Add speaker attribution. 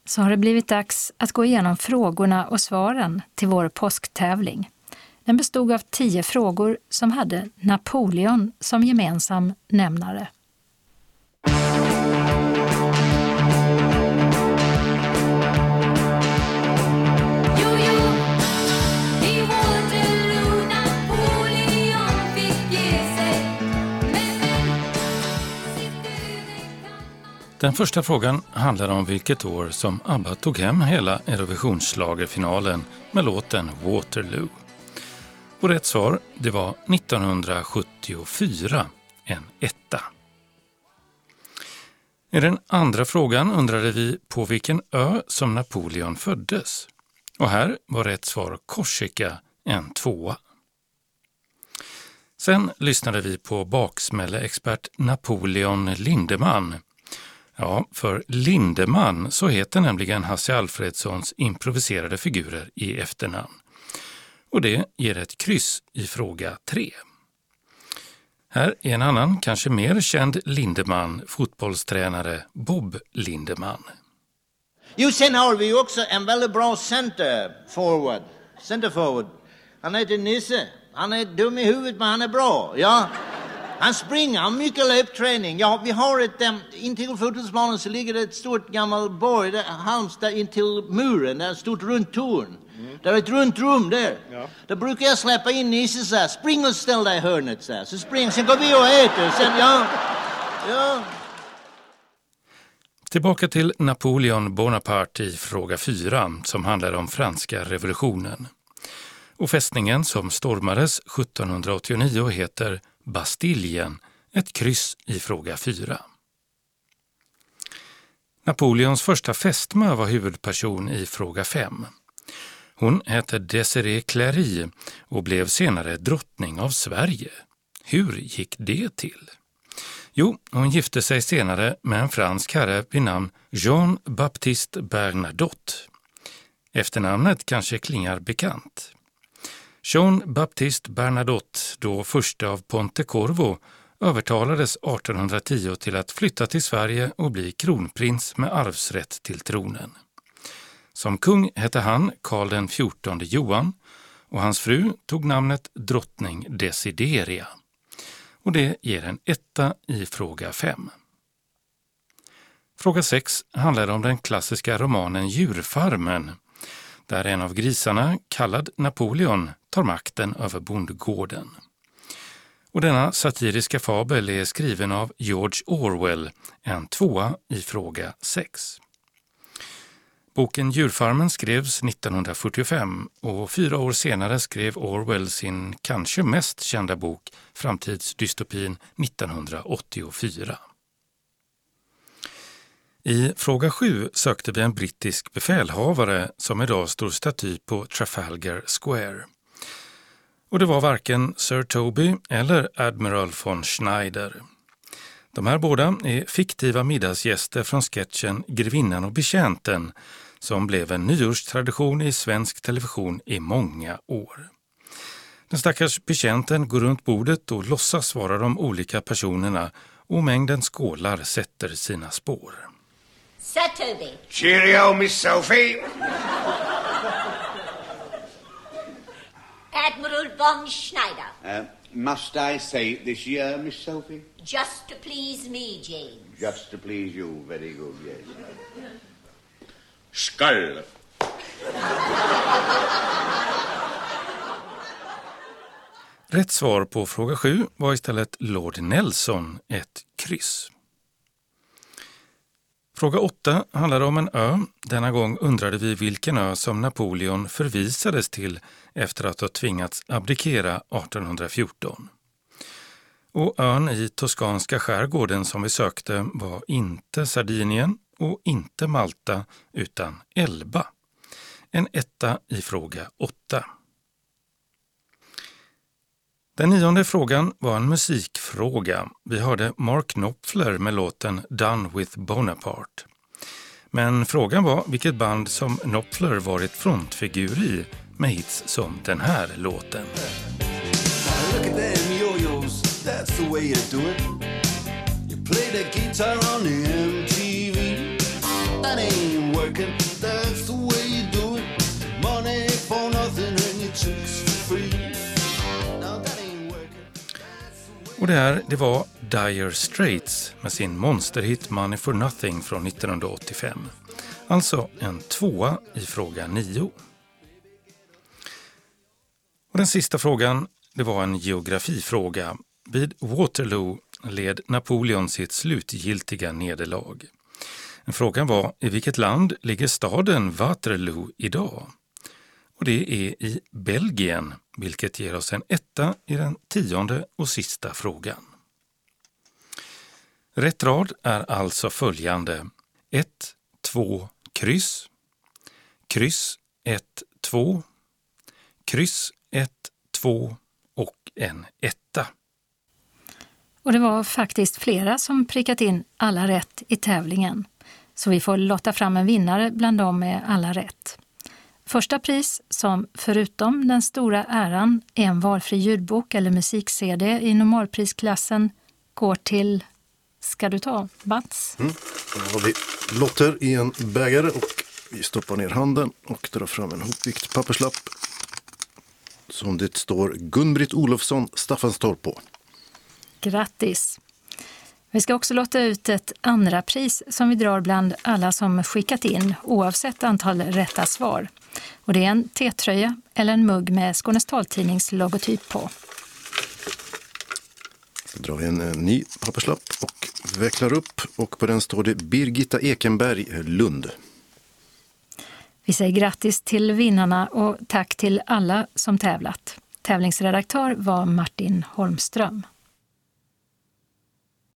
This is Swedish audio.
Speaker 1: så har det blivit dags att gå igenom frågorna och svaren till vår påsktävling. Den bestod av 10 frågor som hade Napoleon som gemensam nämnare.
Speaker 2: Den första frågan handlar om vilket år som ABBA tog hem hela Eurovisionsschlagerfinalen med låten Waterloo. Och rätt svar, det var 1974, en etta. I den andra frågan undrade vi på vilken ö som Napoleon föddes. Och här var rätt svar Korsika, en tvåa. Sen lyssnade vi på baksmälleexpert Napoleon Lindemann. Ja, för Lindemann så heter nämligen Hasse Alfredsons improviserade figurer i efternamn. Och det ger ett kryss i fråga 3. Här är en annan, kanske mer känd Lindemann, fotbollstränare Bob Lindemann.
Speaker 3: Jo, sen har vi också en väldigt bra center forward. Han heter Nisse. Han är dum i huvudet, men han är bra. Ja. Han springer, han har mycket löpträning. Ja, vi har intill fotbollsplanen så ligger det ett stort gammal borg där, Halmstad intill muren, där ett stort runt torn. Där är ett runt rum där. Ja. Där brukar jag släppa in Nisse så här, spring och ställ dig i hörnet så här. Så spring, sen går vi och äter. Sen, ja.
Speaker 2: Tillbaka till Napoleon Bonaparte i fråga 4 som handlar om franska revolutionen. Och fästningen som stormades 1789 heter Bastiljen, ett kryss i fråga 4. Napoleons första fästmö var huvudperson i fråga 5. Hon hette Desirée Clary och blev senare drottning av Sverige. Hur gick det till? Jo, hon gifte sig senare med en fransk herre vid namn Jean-Baptiste Bernadotte. Efternamnet kanske klingar bekant. Jean-Baptiste Bernadotte, då första av Pontecorvo, övertalades 1810 till att flytta till Sverige och bli kronprins med arvsrätt till tronen. Som kung hette han Karl den 14 Johan och hans fru tog namnet drottning Desideria. Och det ger en etta i fråga 5. Fråga 6 handlar om den klassiska romanen Djurfarmen, där en av grisarna, kallad Napoleon, tar makten över bondgården. Och denna satiriska fabel är skriven av George Orwell, en tvåa i fråga 6. Boken Djurfarmen skrevs 1945 och 4 år senare skrev Orwell sin kanske mest kända bok Framtidsdystopin 1984. I fråga 7 sökte vi en brittisk befälhavare som idag står staty på Trafalgar Square. Och det var varken Sir Toby eller Admiral von Schneider. De här båda är fiktiva middagsgäster från sketchen Grevinnan och betjänten som blev en nyårstradition i svensk television i många år. Den stackars betjänten går runt bordet och låtsas vara de olika personerna och mängden skålar sätter sina spår.
Speaker 4: Sir Toby.
Speaker 5: Cheerio, Miss Sophie.
Speaker 4: Admiral von Schneider.
Speaker 5: Must I say it this year, Miss Sophie?
Speaker 4: Just to please me, James.
Speaker 5: Just to please you. Very good, yes.
Speaker 6: Skull.
Speaker 2: Rätt svar på fråga 7 var istället Lord Nelson, ett kryss. Fråga 8 handlar om en ö. Denna gång undrade vi vilken ö som Napoleon förvisades till efter att ha tvingats abdikera 1814. Och ön i toskanska skärgården som vi sökte var inte Sardinien och inte Malta utan Elba. En etta i fråga 8. Den 9:e frågan var en musikfråga. Vi hörde Mark Knopfler med låten Done with Bonaparte. Men frågan var vilket band som Knopfler varit frontfigur i med hits som den här låten.
Speaker 7: Look at them yo-yos, that's the way you do it. You play the guitar on the MTV. That ain't working, that's the way you do it. Money for nothing and your chicks for free. Now that ain't working.
Speaker 2: Och det var Dire Straits med sin monsterhit Money for Nothing från 1985. Alltså en 2 i fråga 9. Och den sista frågan, det var en geografifråga. Vid Waterloo led Napoleon sitt slutgiltiga nederlag. Frågan var, i vilket land ligger staden Waterloo idag? Och det är i Belgien, vilket ger oss en 1 i den 10:e och sista frågan. Rätt rad är alltså följande: 1, 2, kryss, kryss, 1, 2, kryss, 1, 2 och en 1.
Speaker 1: Och det var faktiskt flera som prickat in alla rätt i tävlingen. Så vi får lotta fram en vinnare bland dem med alla rätt. Första pris, som förutom den stora äran är en valfri ljudbok eller musik-CD i normalprisklassen, går till... Ska du ta, Mats?
Speaker 6: Då har vi lotter i en bägare och vi stoppar ner handen och drar fram en hopvikt papperslapp som det står Gun-Britt Olofsson Staffanstorp på.
Speaker 1: Grattis! Vi ska också låta ut ett andra pris som vi drar bland alla som skickat in oavsett antal rätta svar. Och det är en T-tröja eller en mugg med Skånes taltidnings logotyp på.
Speaker 6: Så drar vi en ny papperslapp och vecklar upp och på den står det Birgitta Ekenberg, Lund.
Speaker 1: Vi säger grattis till vinnarna och tack till alla som tävlat. Tävlingsredaktör var Martin Holmström.